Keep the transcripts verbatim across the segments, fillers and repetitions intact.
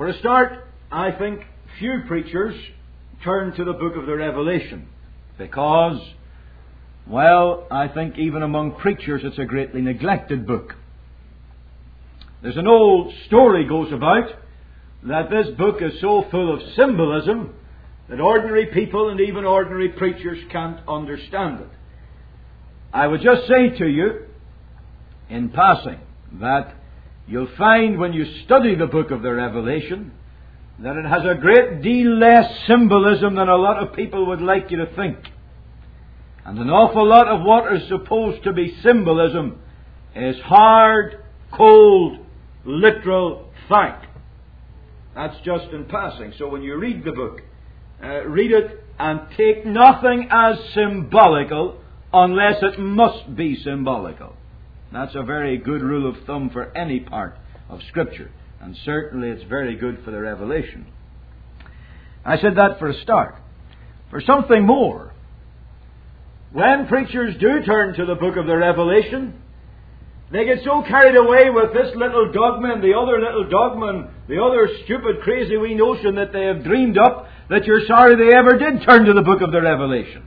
For a start, I think few preachers turn to the book of the Revelation because, well, I think even among preachers it's a greatly neglected book. There's an old story goes about that this book is so full of symbolism that ordinary people and even ordinary preachers can't understand it. I would just say to you, in passing, that you'll find when you study the book of the Revelation that it has a great deal less symbolism than a lot of people would like you to think. And an awful lot of what is supposed to be symbolism is hard, cold, literal fact. That's just in passing. So when you read the book, uh, read it and take nothing as symbolical unless it must be symbolical. That's a very good rule of thumb for any part of Scripture. And certainly it's very good for the Revelation. I said that for a start. For something more, when preachers do turn to the book of the Revelation, they get so carried away with this little dogma and the other little dogma and the other stupid, crazy wee notion that they have dreamed up that you're sorry they ever did turn to the book of the Revelation.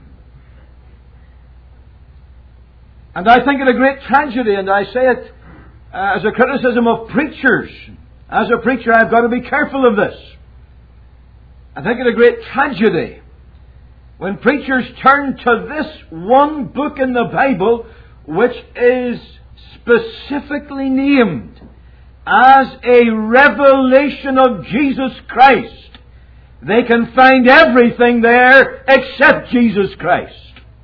And I think it a great tragedy, and I say it uh, as a criticism of preachers. As a preacher, I've got to be careful of this. I think it a great tragedy when preachers turn to this one book in the Bible which is specifically named as a revelation of Jesus Christ. They can find everything there except Jesus Christ.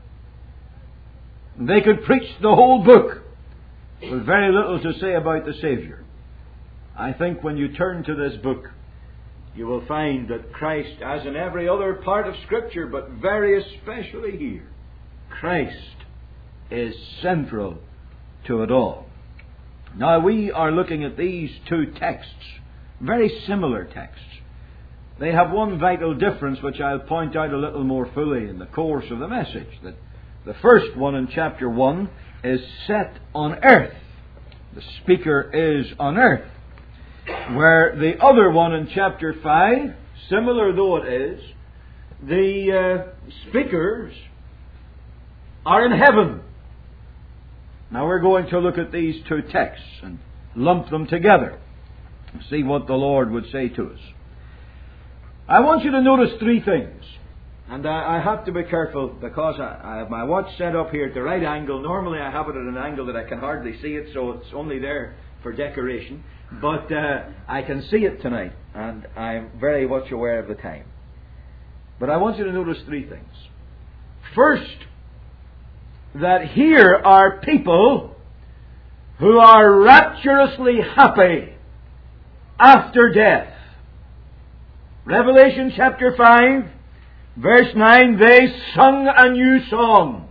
They could preach the whole book with very little to say about the Savior. I think when you turn to this book, you will find that Christ, as in every other part of Scripture, but very especially here, Christ is central to it all. Now we are looking at these two texts, very similar texts. They have one vital difference which I'll point out a little more fully in the course of the message. That the first one in chapter one is set on earth. The speaker is on earth. Where the other one in chapter five, similar though it is, the uh, speakers are in heaven. Now we're going to look at these two texts and lump them together and see what the Lord would say to us. I want you to notice three things. And I, I have to be careful because I, I have my watch set up here at the right angle. Normally I have it at an angle that I can hardly see it, so it's only there for decoration. But uh, I can see it tonight, and I'm very much aware of the time. But I want you to notice three things. First, that here are people who are rapturously happy after death. Revelation chapter five, verse nine, they sung a new song.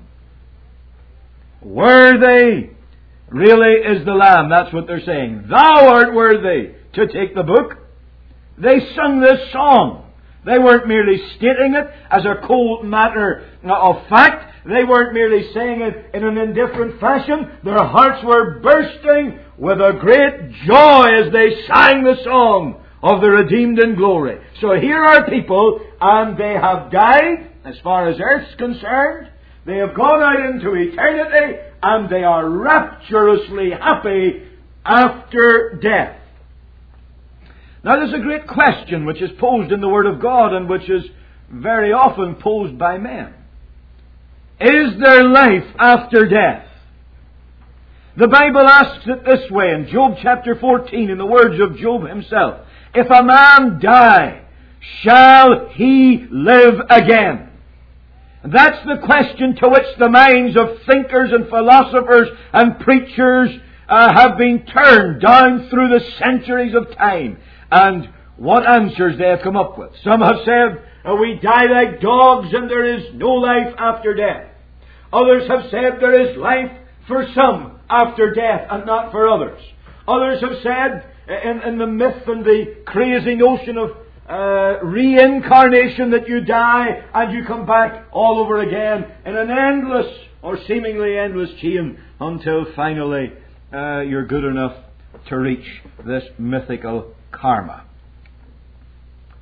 Worthy really is the Lamb. That's what they're saying. Thou art worthy to take the book. They sung this song. They weren't merely stating it as a cold matter of fact. They weren't merely saying it in an indifferent fashion. Their hearts were bursting with a great joy as they sang the song of the redeemed in glory. So here are people, and they have died, as far as earth's concerned. They have gone out into eternity, and they are rapturously happy after death. Now there's a great question which is posed in the Word of God and which is very often posed by men. Is there life after death? The Bible asks it this way in Job chapter fourteen, in the words of Job himself. If a man die, shall he live again? And that's the question to which the minds of thinkers and philosophers and preachers uh, have been turned down through the centuries of time. And what answers they have come up with. Some have said, oh, we die like dogs and there is no life after death. Others have said there is life for some after death and not for others. Others have said, in, in the myth and the crazy notion of uh, reincarnation, that you die and you come back all over again in an endless or seemingly endless chain until finally uh, you're good enough to reach this mythical karma.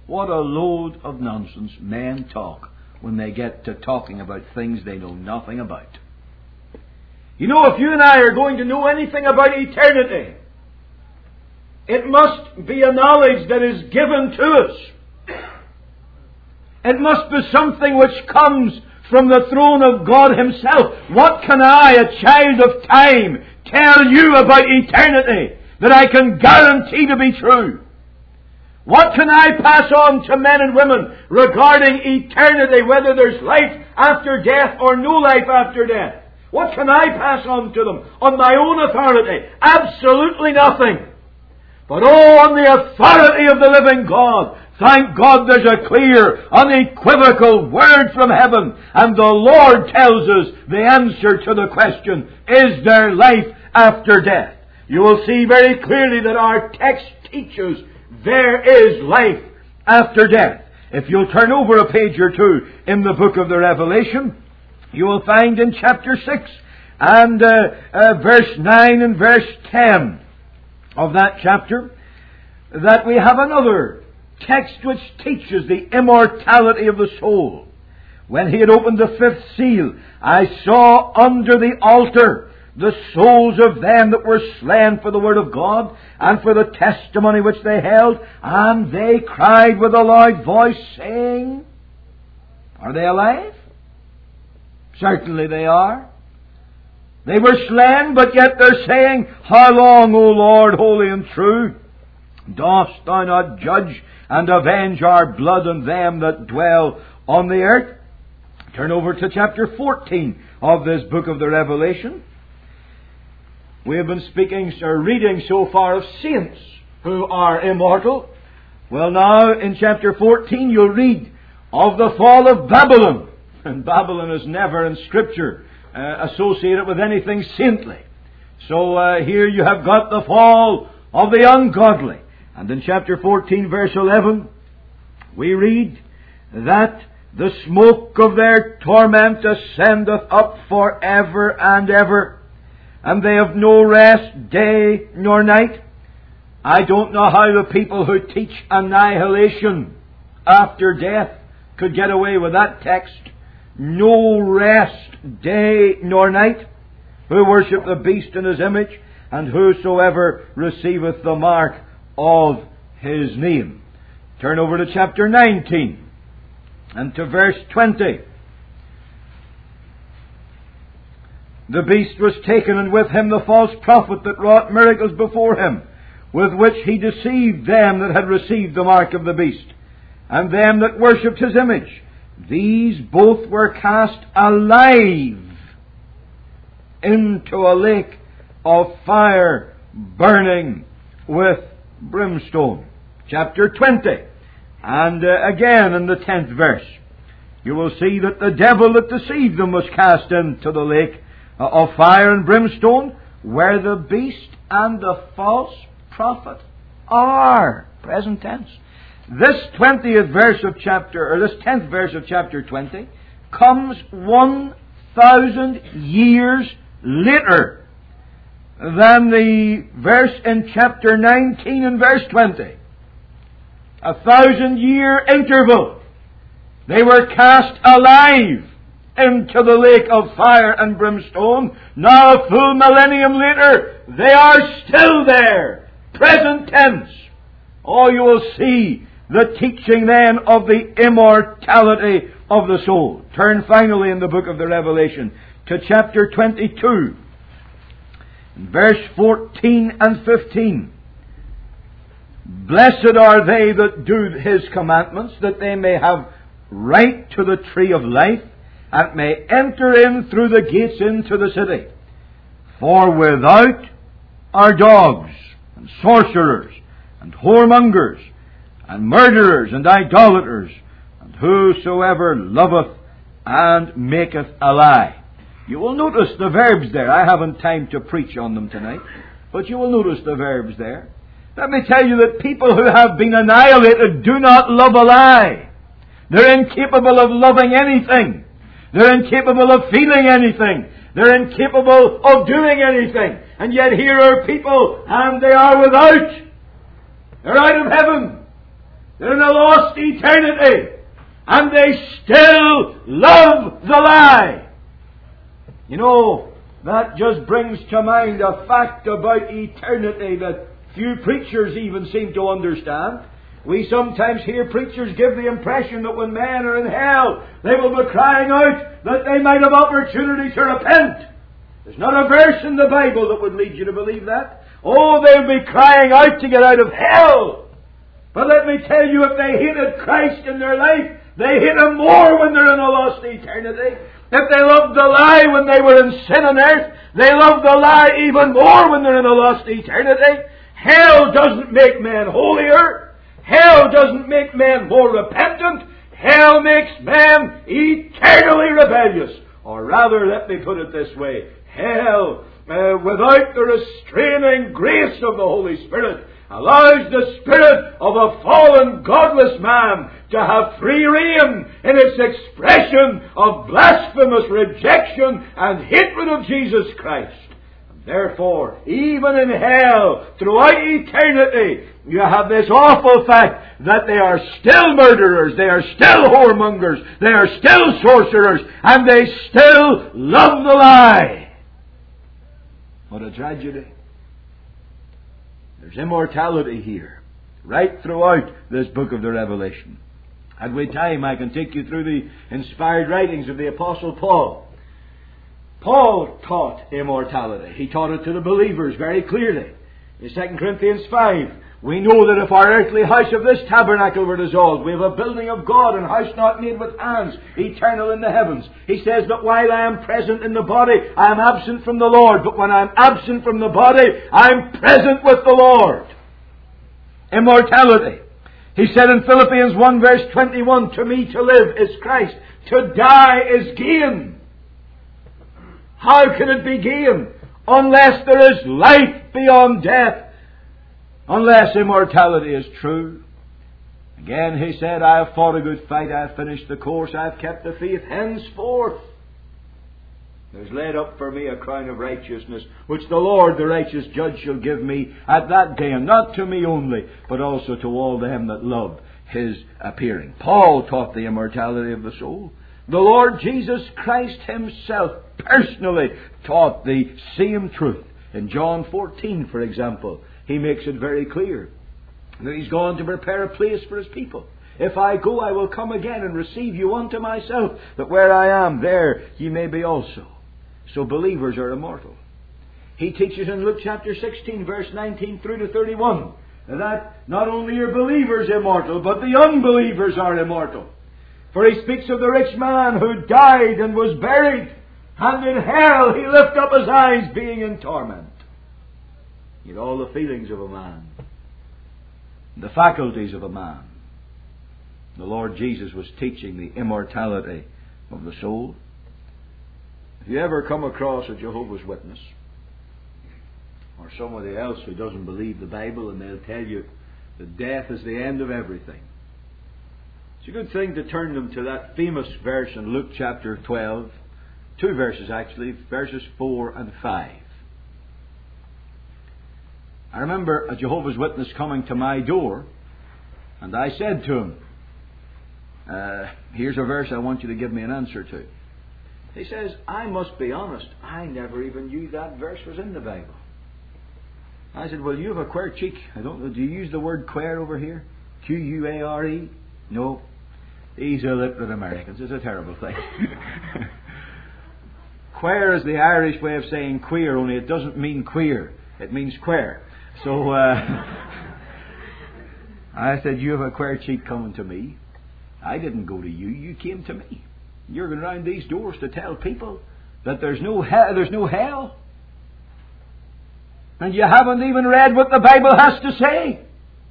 What a load of nonsense men talk when they get to talking about things they know nothing about. You know, if you and I are going to know anything about eternity, it must be a knowledge that is given to us. It must be something which comes from the throne of God Himself. What can I, a child of time, tell you about eternity that I can guarantee to be true? What can I pass on to men and women regarding eternity, whether there's life after death or no life after death? What can I pass on to them on my own authority? Absolutely nothing. But oh, on the authority of the living God, thank God there's a clear, unequivocal word from heaven, and the Lord tells us the answer to the question, is there life after death? You will see very clearly that our text teaches there is life after death. If you'll turn over a page or two in the book of the Revelation, you will find in chapter six and uh, uh, verse nine and verse ten of that chapter that we have another text which teaches the immortality of the soul. When he had opened the fifth seal, I saw under the altar the souls of them that were slain for the word of God and for the testimony which they held, and they cried with a loud voice, saying, are they alive? Certainly they are. They were slain, but yet they're saying, how long, O Lord, holy and true, dost thou not judge and avenge our blood and them that dwell on the earth? Turn over to chapter fourteen of this book of the Revelation. We have been speaking or reading so far of saints who are immortal. Well, now in chapter fourteen you'll read of the fall of Babylon. And Babylon is never in Scripture uh, associated with anything saintly. So uh, here you have got the fall of the ungodly. And in chapter fourteen verse eleven we read that the smoke of their torment ascendeth up for ever and ever, and they have no rest day nor night. I don't know how the people who teach annihilation after death could get away with that text. No rest day nor night, who worship the beast in his image, and whosoever receiveth the mark of his name. Turn over to chapter nineteen and to verse twenty. The beast was taken, and with him the false prophet that wrought miracles before him, with which he deceived them that had received the mark of the beast, and them that worshipped his image. These both were cast alive into a lake of fire burning with brimstone. Chapter twenty. And uh, again in the tenth verse, you will see that the devil that deceived them was cast into the lake uh, of fire and brimstone, where the beast and the false prophet are. Present tense. This twentieth verse of chapter, or this tenth verse of chapter twenty, comes one thousand years later than the verse in chapter nineteen and verse twenty. A thousand year interval. They were cast alive into the lake of fire and brimstone. Now a full millennium later, they are still there. Present tense. Oh, you will see the teaching then of the immortality of the soul. Turn finally in the book of the Revelation to chapter twenty-two, verse fourteen and fifteen. Blessed are they that do His commandments, that they may have right to the tree of life, and may enter in through the gates into the city. For without are dogs, and sorcerers, and whoremongers, and murderers, and idolaters, and whosoever loveth and maketh a lie. You will notice the verbs there. I haven't time to preach on them tonight, but you will notice the verbs there. Let me tell you that people who have been annihilated do not love a lie. They're incapable of loving anything. They're incapable of feeling anything. They're incapable of doing anything. And yet here are people, and they are without. They're out of heaven. They're in a lost eternity. And they still love the lie. You know, that just brings to mind a fact about eternity that few preachers even seem to understand. We sometimes hear preachers give the impression that when men are in hell, they will be crying out that they might have opportunity to repent. There's not a verse in the Bible that would lead you to believe that. Oh, they'll be crying out to get out of hell. But let me tell you, if they hated Christ in their life, they hate Him more when they're in a lost eternity. If they loved the lie when they were in sin on earth, they love the lie even more when they're in a lost eternity. Hell doesn't make men holier. Hell doesn't make men more repentant. Hell makes men eternally rebellious. Or rather, let me put it this way. Hell, uh, without the restraining grace of the Holy Spirit, allows the spirit of a fallen, godless man to have free rein in its expression of blasphemous rejection and hatred of Jesus Christ. And therefore, even in hell, throughout eternity, you have this awful fact that they are still murderers, they are still whoremongers, they are still sorcerers, and they still love the lie. What a tragedy. There's immortality here, right throughout this book of the Revelation. Had we time, I can take you through the inspired writings of the Apostle Paul. Paul taught immortality. He taught it to the believers very clearly. In Second Corinthians five, we know that if our earthly house of this tabernacle were dissolved, we have a building of God, and house not made with hands, eternal in the heavens. He says, but while I am present in the body, I am absent from the Lord. But when I am absent from the body, I am present with the Lord. Immortality. He said in Philippians one verse twenty-one, to me to live is Christ, to die is gain. How can it be gain? Unless there is life beyond death. Unless immortality is true. Again he said, I have fought a good fight, I have finished the course, I have kept the faith. Henceforth there's laid up for me a crown of righteousness, which the Lord the righteous judge shall give me at that day, and not to me only, but also to all them that love His appearing. Paul taught the immortality of the soul. The Lord Jesus Christ Himself personally taught the same truth. In John fourteen, for example, He makes it very clear that He's gone to prepare a place for His people. If I go, I will come again and receive you unto myself, that where I am, there ye may be also. So believers are immortal. He teaches in Luke chapter sixteen, verse nineteen through to thirty-one, that not only are believers immortal, but the unbelievers are immortal. For he speaks of the rich man who died and was buried, and in hell he lifted up his eyes, being in torment. He had all the feelings of a man, the faculties of a man. The Lord Jesus was teaching the immortality of the soul. If you ever come across a Jehovah's Witness, or somebody else who doesn't believe the Bible, and they'll tell you that death is the end of everything, it's a good thing to turn them to that famous verse in Luke chapter twelve, two verses actually, verses four and five. I remember a Jehovah's Witness coming to my door, and I said to him, uh, here's a verse I want you to give me an answer to. He says, I must be honest, I never even knew that verse was in the Bible. I said, well, you have a queer cheek. I don't know, do you use the word queer over here? Q U A R E? No. These illiterate Americans. It's a terrible thing. Queer is the Irish way of saying queer, only it doesn't mean queer. It means queer. So, uh, I said, you have a queer cheek coming to me. I didn't go to you. You came to me. You're going around these doors to tell people that there's no hell, there's no hell. And you haven't even read what the Bible has to say.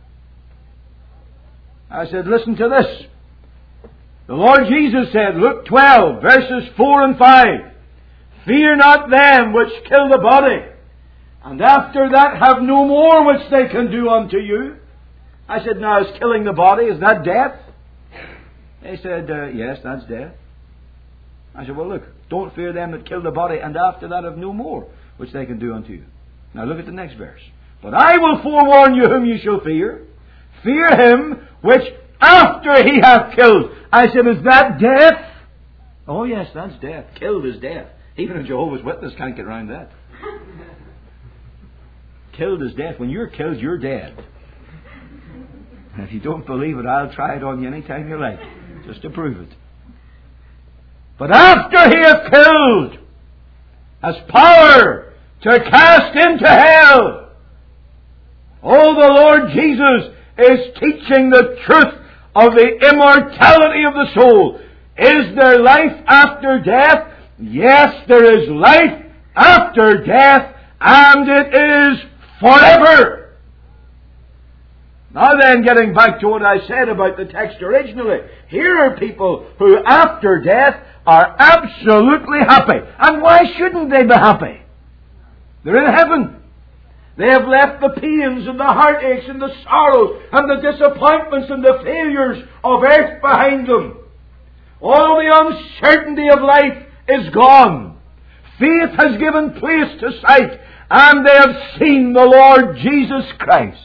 I said, listen to this. The Lord Jesus said, Luke twelve, verses four and five, fear not them which kill the body, and after that have no more which they can do unto you. I said, now is killing the body, is that death? They said, uh, yes, that's death. I said, well, look, don't fear them that kill the body, and after that have no more which they can do unto you. Now look at the next verse. But I will forewarn you whom you shall fear. Fear him which after he hath killed. I said, is that death? Oh yes, that's death. Killed is death. Even a Jehovah's Witness can't get around that. Killed is death. When you're killed, you're dead. And if you don't believe it, I'll try it on you any time you like, just to prove it. But after he hath killed, has power to cast into hell. Oh, the Lord Jesus is teaching the truth of the immortality of the soul. Is there life after death? Yes, there is life after death, and it is forever. Now then, getting back to what I said about the text originally, here are people who after death are absolutely happy. And why shouldn't they be happy? They're in heaven. They have left the pains and the heartaches and the sorrows and the disappointments and the failures of earth behind them. All the uncertainty of life is gone. Faith has given place to sight, and they have seen the Lord Jesus Christ.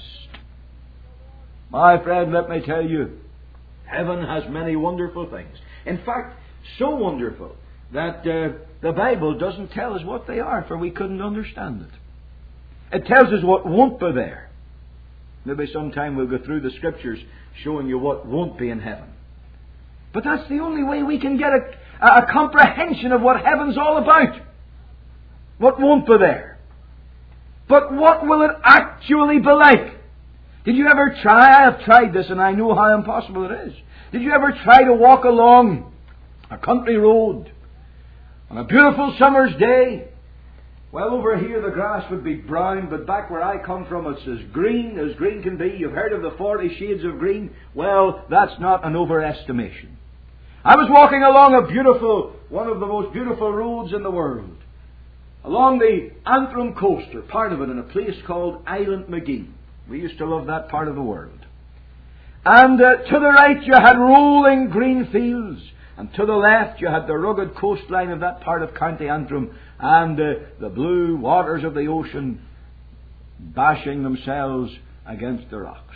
My friend, let me tell you, heaven has many wonderful things. In fact, so wonderful that uh, the Bible doesn't tell us what they are, for we couldn't understand it. It tells us what won't be there. Maybe sometime we'll go through the Scriptures showing you what won't be in heaven. But that's the only way we can get a, a comprehension of what heaven's all about. What won't be there. But what will it actually be like? Did you ever try? I have tried this, and I know how impossible it is. Did you ever try to walk along a country road on a beautiful summer's day? Well, over here the grass would be brown, but back where I come from it's as green as green can be. You've heard of the forty shades of green? Well, that's not an overestimation. I was walking along a beautiful, one of the most beautiful roads in the world, along the Antrim coast, or part of it, in a place called Island Magee. We used to love that part of the world. And uh, to the right you had rolling green fields, and to the left you had the rugged coastline of that part of County Antrim, and uh, the blue waters of the ocean bashing themselves against the rocks.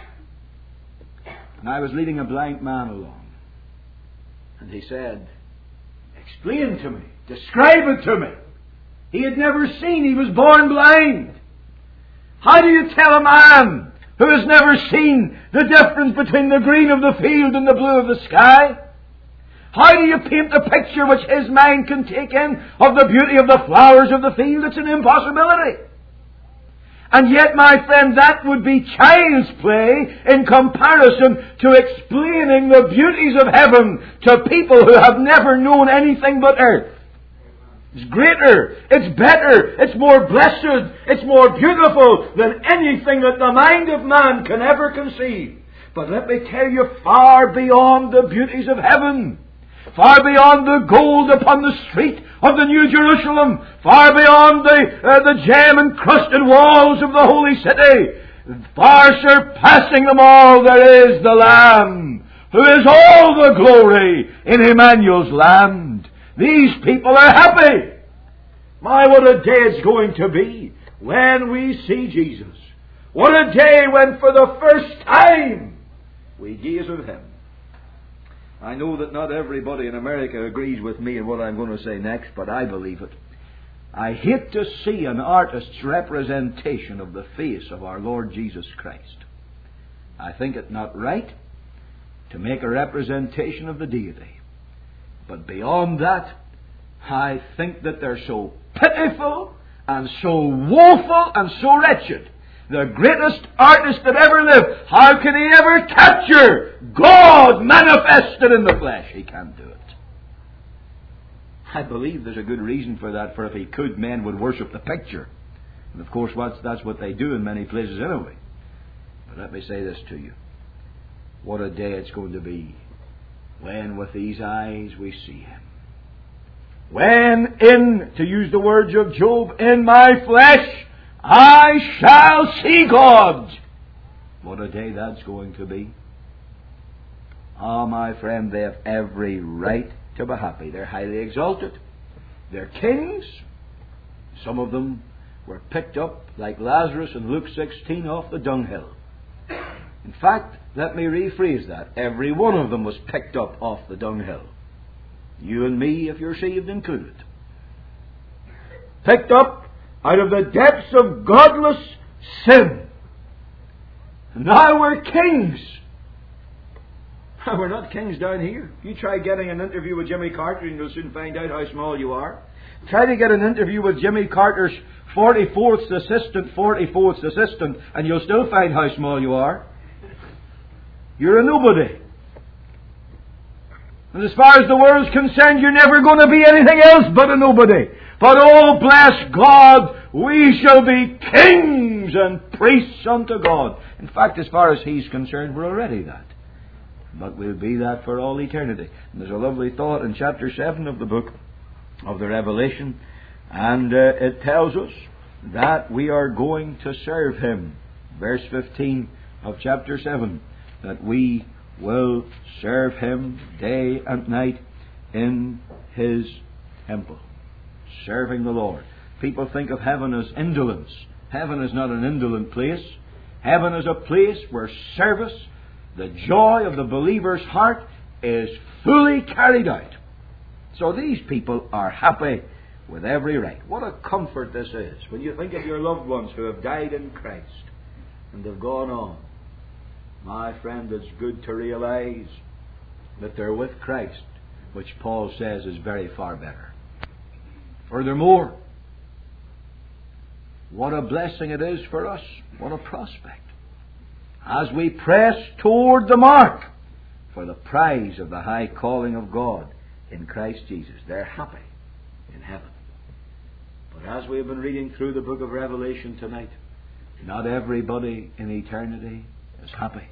And I was leading a blind man along, and he said, "Explain to me, describe it to me." He had never seen, he was born blind. How do you tell a man who has never seen the difference between the green of the field and the blue of the sky? How do you paint the picture which his mind can take in of the beauty of the flowers of the field? It's an impossibility. And yet, my friend, that would be child's play in comparison to explaining the beauties of heaven to people who have never known anything but earth. It's greater, it's better, it's more blessed, it's more beautiful than anything that the mind of man can ever conceive. But let me tell you, far beyond the beauties of heaven, far beyond the gold upon the street of the New Jerusalem, far beyond the, uh, the gem-encrusted walls of the holy city, far surpassing them all, there is the Lamb, who is all the glory in Emmanuel's land. These people are happy. My, what a day it's going to be when we see Jesus. What a day when for the first time we gaze at Him. I know that not everybody in America agrees with me in what I'm going to say next, but I believe it. I hate to see an artist's representation of the face of our Lord Jesus Christ. I think it not right to make a representation of the deity. But beyond that, I think that they're so pitiful and so woeful and so wretched. The greatest artist that ever lived, how can he ever capture God manifested in the flesh? He can't do it. I believe there's a good reason for that, for if he could, men would worship the picture. And of course that's what they do in many places anyway. But let me say this to you. What a day it's going to be when with these eyes we see Him. When in, to use the words of Job, in my flesh I shall see God. What a day that's going to be. Ah, my friend, they have every right to be happy. They're highly exalted. They're kings. Some of them were picked up, like Lazarus in Luke sixteen, off the dunghill. In fact, Let me rephrase that. Every one of them was picked up off the dunghill. You and me, if you're saved, included. Picked up out of the depths of godless sin. And now we're kings. We're not kings down here. You try getting an interview with Jimmy Carter and you'll soon find out how small you are. Try to get an interview with Jimmy Carter's forty-fourth assistant, forty-fourth assistant, and you'll still find how small you are. You're a nobody. And as far as the world's concerned, you're never going to be anything else but a nobody. But oh, bless God, we shall be kings and priests unto God. In fact, as far as He's concerned, we're already that. But we'll be that for all eternity. And there's a lovely thought in chapter seven of the book of the Revelation. And uh, it tells us that we are going to serve Him. Verse fifteen of chapter seven. That we will serve Him day and night in His temple. Serving the Lord. People think of heaven as indolence. Heaven is not an indolent place. Heaven is a place where service, the joy of the believer's heart, is fully carried out. So these people are happy with every right. What a comfort this is when you think of your loved ones who have died in Christ and have gone on. My friend, it's good to realize that they're with Christ, which Paul says is very far better. Furthermore, what a blessing it is for us. What a prospect. As we press toward the mark for the prize of the high calling of God in Christ Jesus. They're happy in heaven. But as we have been reading through the book of Revelation tonight, not everybody in eternity is happy.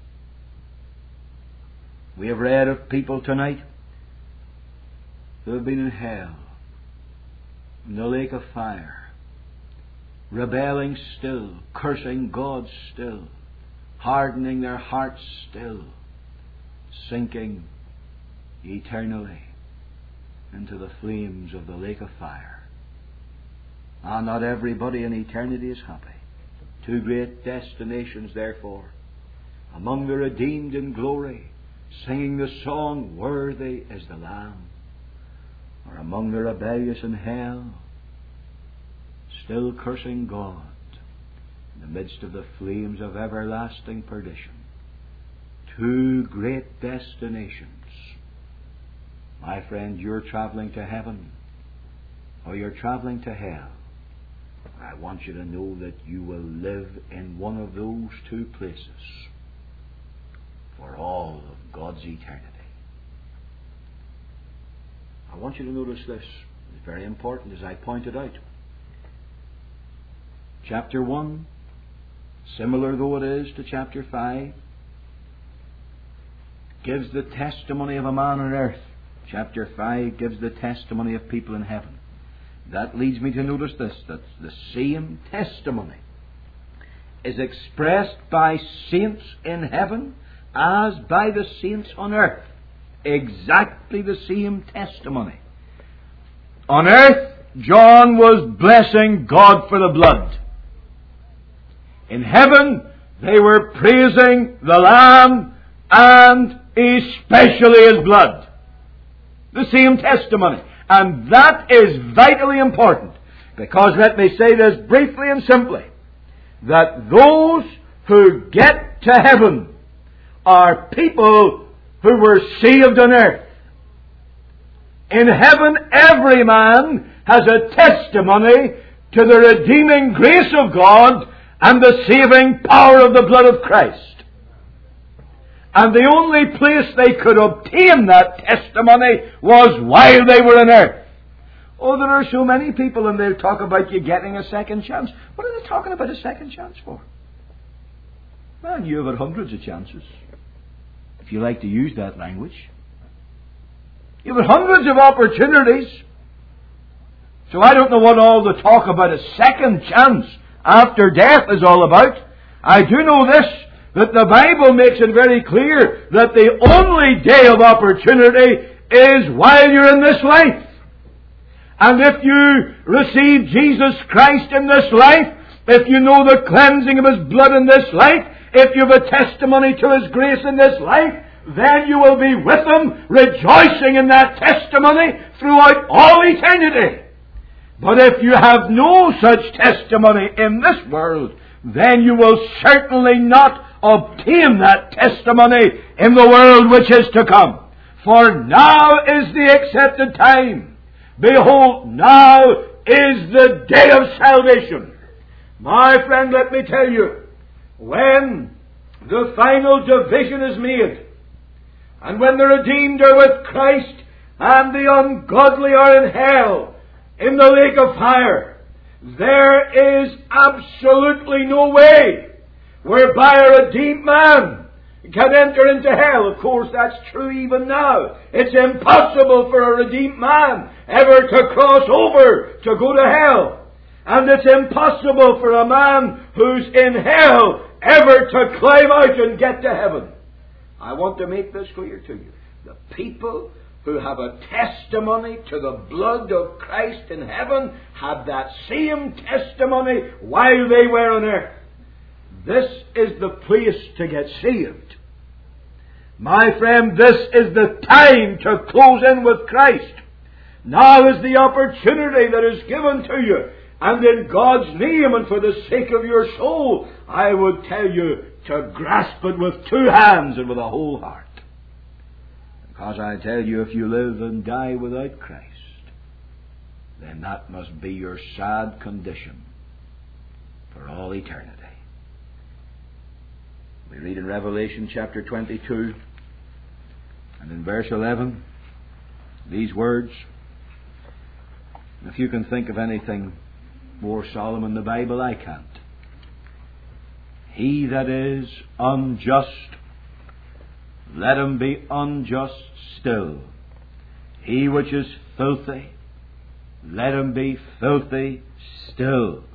We have read of people tonight who have been in hell, in the lake of fire, rebelling still, cursing God still, hardening their hearts still, sinking eternally into the flames of the lake of fire. Ah, not everybody in eternity is happy. Two great destinations, therefore, among the redeemed in glory, singing the song, "Worthy is the Lamb," or among the rebellious in hell, still cursing God in the midst of the flames of everlasting perdition. Two great destinations. My friend, you're traveling to heaven or you're traveling to hell. I want you to know that you will live in one of those two places for all of God's eternity. I want you to notice this. It's very important, as I pointed out. Chapter one, similar though it is to chapter five, gives the testimony of a man on earth. Chapter five gives the testimony of people in heaven. That leads me to notice this, that the same testimony is expressed by saints in heaven as by the saints on earth. Exactly the same testimony. On earth, John was blessing God for the blood. In heaven, they were praising the Lamb and especially His blood. The same testimony. And that is vitally important. Because let me say this briefly and simply. That those who get to heaven are people who were saved on earth. In heaven, every man has a testimony to the redeeming grace of God and the saving power of the blood of Christ. And the only place they could obtain that testimony was while they were on earth. Oh, there are so many people and they'll talk about you getting a second chance. What are they talking about a second chance for? Well, you've had hundreds of chances, if you like to use that language. You've had hundreds of opportunities. So I don't know what all the talk about a second chance after death is all about. I do know this, that the Bible makes it very clear that the only day of opportunity is while you're in this life. And if you receive Jesus Christ in this life, if you know the cleansing of His blood in this life, if you have a testimony to His grace in this life, then you will be with Him, rejoicing in that testimony throughout all eternity. But if you have no such testimony in this world, then you will certainly not obtain that testimony in the world which is to come. For now is the accepted time. Behold, now is the day of salvation. My friend, let me tell you, when the final division is made, and when the redeemed are with Christ, and the ungodly are in hell, in the lake of fire, there is absolutely no way whereby a redeemed man can enter into hell. Of course, that's true even now. It's impossible for a redeemed man ever to cross over to go to hell. And it's impossible for a man who's in hell ever to climb out and get to heaven. I want to make this clear to you. The people who have a testimony to the blood of Christ in heaven had that same testimony while they were on earth. This is the place to get saved. My friend, this is the time to close in with Christ. Now is the opportunity that is given to you. And in God's name and for the sake of your soul, I would tell you to grasp it with two hands and with a whole heart. Because I tell you, if you live and die without Christ, then that must be your sad condition for all eternity. We read in Revelation chapter twenty-two and in verse eleven these words. If you can think of anything more solemn in the Bible, I can't. He that is unjust, let him be unjust still. He which is filthy, let him be filthy still.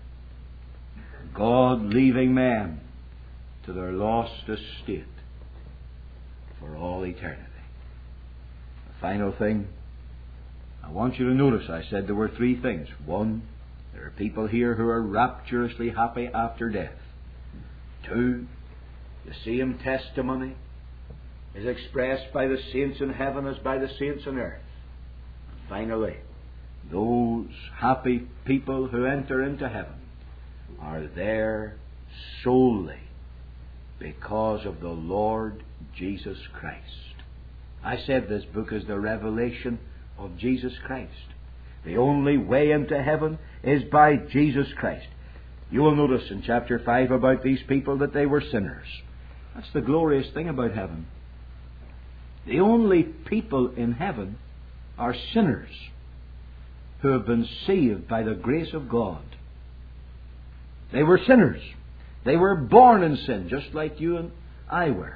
God leaving men to their lost estate for all eternity. The final thing, I want you to notice, I said there were three things. One, there are people here who are rapturously happy after death. Two, the same testimony is expressed by the saints in heaven as by the saints on earth. And finally, those happy people who enter into heaven are there solely because of the Lord Jesus Christ. I said this book is the revelation of Jesus Christ. The only way into heaven is by Jesus Christ. You will notice in chapter five about these people that they were sinners. That's the glorious thing about heaven. The only people in heaven are sinners who have been saved by the grace of God. They were sinners. They were born in sin, just like you and I were.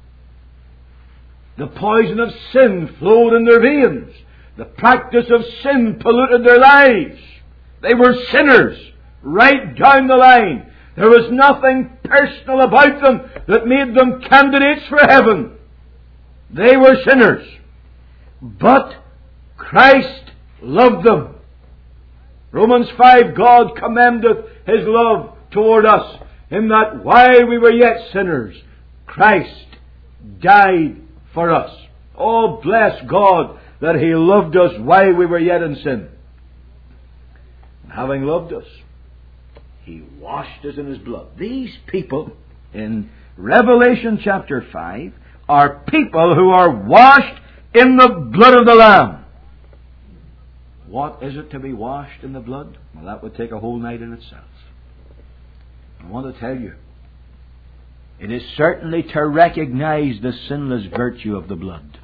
The poison of sin flowed in their veins. The practice of sin polluted their lives. They were sinners right down the line. There was nothing personal about them that made them candidates for heaven. They were sinners. But Christ loved them. Romans five, God commendeth His love toward us, in that while we were yet sinners, Christ died for us. Oh, bless God that He loved us while we were yet in sin. And having loved us, He washed us in His blood. These people in Revelation chapter five are people who are washed in the blood of the Lamb. What is it to be washed in the blood? Well, that would take a whole night in itself. I want to tell you, it is certainly to recognize the sinless virtue of the blood.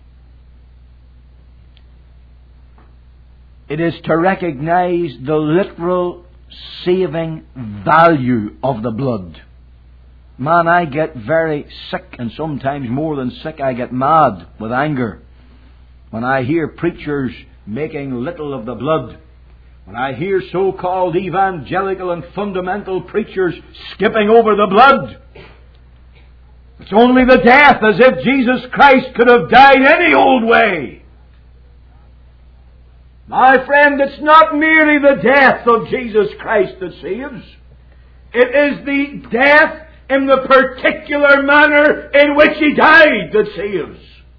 It is to recognize the literal saving value of the blood. Man, I get very sick, and sometimes more than sick, I get mad with anger when I hear preachers making little of the blood. When I hear so-called evangelical and fundamental preachers skipping over the blood. It's only the death, as if Jesus Christ could have died any old way. My friend, it's not merely the death of Jesus Christ that saves. It is the death in the particular manner in which He died that saves.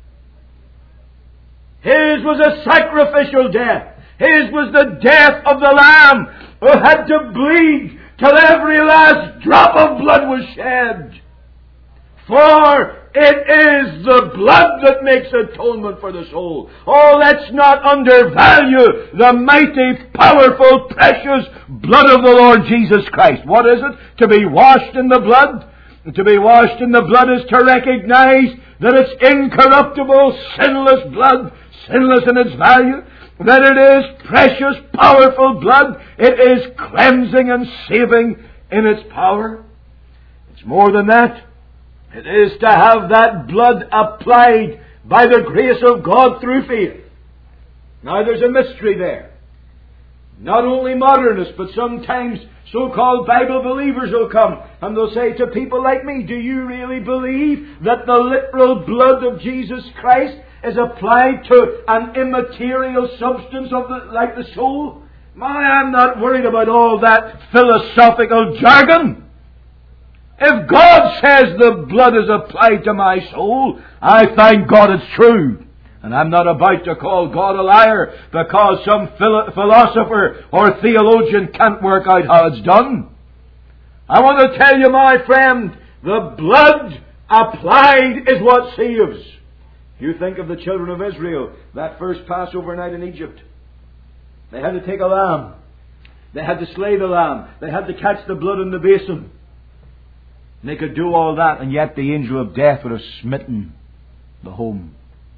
His was a sacrificial death. His was the death of the Lamb who had to bleed till every last drop of blood was shed. For it is the blood that makes atonement for the soul. Oh, let's not undervalue the mighty, powerful, precious blood of the Lord Jesus Christ. What is it? To be washed in the blood? To be washed in the blood is to recognize that it's incorruptible, sinless blood, sinless in its value, that it is precious, powerful blood. It is cleansing and saving in its power. It's more than that. It is to have that blood applied by the grace of God through faith. Now there's a mystery there. Not only modernists, but sometimes so-called Bible believers will come and they'll say to people like me, do you really believe that the literal blood of Jesus Christ is applied to an immaterial substance of the, like the soul? My, I'm not worried about all that philosophical jargon. If God says the blood is applied to my soul, I thank God it's true. And I'm not about to call God a liar because some philo- philosopher or theologian can't work out how it's done. I want to tell you, my friend, the blood applied is what saves. You think of the children of Israel, that first Passover night in Egypt. They had to take a lamb. They had to slay the lamb. They had to catch the blood in the basin. And they could do all that, and yet the angel of death would have smitten the home.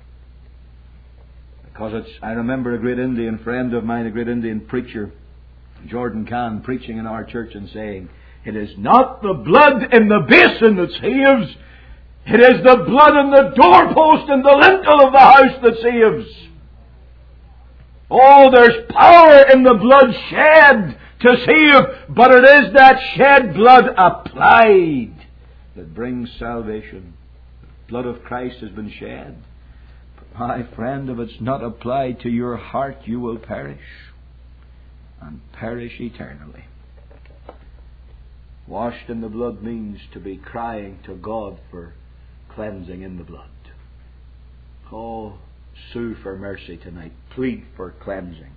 Because it's, I remember a great Indian friend of mine, a great Indian preacher, Jordan Kahn, preaching in our church and saying, it is not the blood in the basin that saves. It is the blood in the doorpost and the lintel of the house that saves. Oh, there's power in the blood shed to save, but it is that shed blood applied that brings salvation. The blood of Christ has been shed. But my friend, if it's not applied to your heart, you will perish, and perish eternally. Washed in the blood means to be crying to God for cleansing in the blood. Oh, sue for mercy tonight. Plead for cleansing.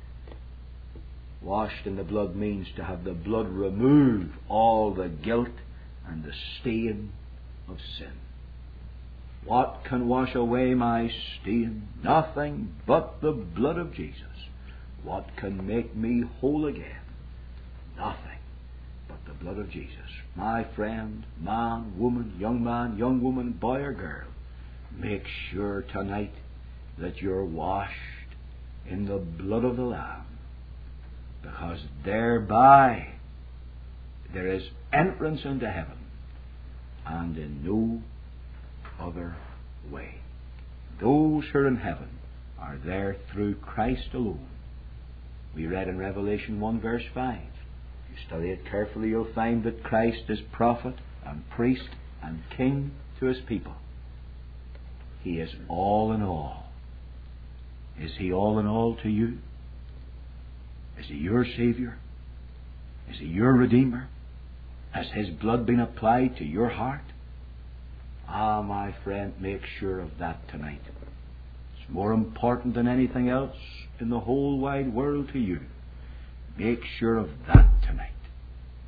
Washed in the blood means to have the blood remove all the guilt and the stain of sin. What can wash away my stain? Nothing but the blood of Jesus. What can make me whole again? Nothing but the blood of Jesus. My friend, man, woman, young man, young woman, boy or girl, make sure tonight that you're washed in the blood of the Lamb, because thereby there is entrance into heaven, and in no other way. Those who are in heaven are there through Christ alone. We read in Revelation one verse five. If you study it carefully, you'll find that Christ is prophet and priest and king to His people. He is all in all. Is He all in all to you? Is He your Savior? Is He your Redeemer? Has His blood been applied to your heart? Ah, my friend, make sure of that tonight. It's more important than anything else in the whole wide world to you. Make sure of that tonight.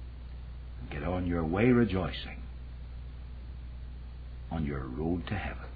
Get on your way rejoicing on your road to heaven.